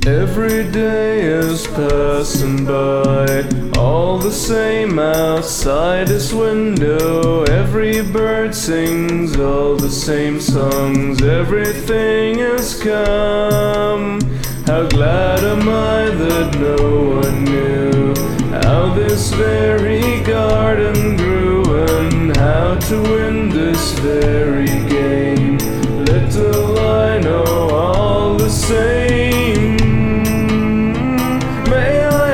Every day is passing by, all the same outside this window. Every bird sings all the same songs, everything has come. How glad am I that no one knew how this very garden grew, and how to win this very game. Little I know all the same. May I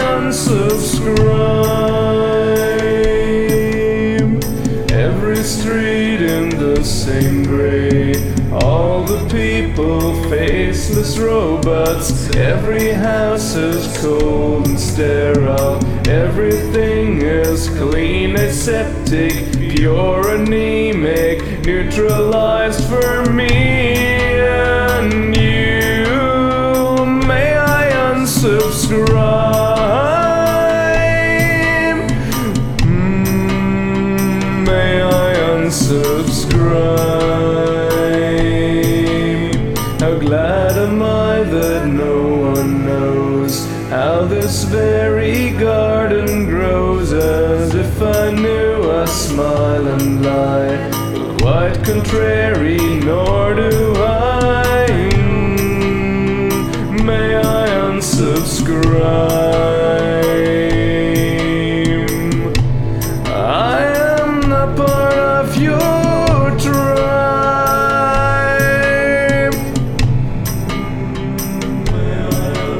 unsubscribe? Every street in the same gray, all the people faceless robots. Every house is cold and sterile, everything is clean, aseptic, pure, anemic, neutralized for me and you. May I unsubscribe? May I unsubscribe? How glad am I that no one knows how this very garden grows. As if I knew a smile and lie, but quite contrary, nor do I. May I unsubscribe? I am not part of your tribe. May I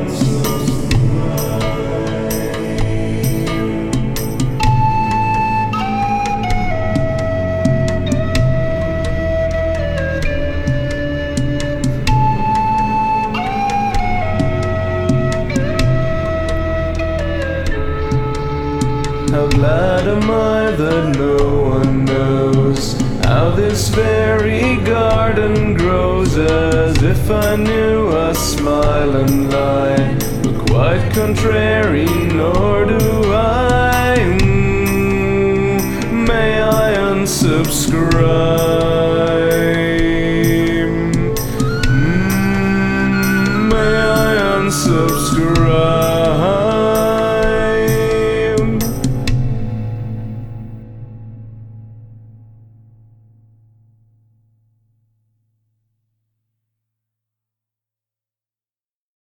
How glad am I that no one knows how this very garden grows. As if I knew a smile and lie, but quite contrary, nor do I. May I unsubscribe?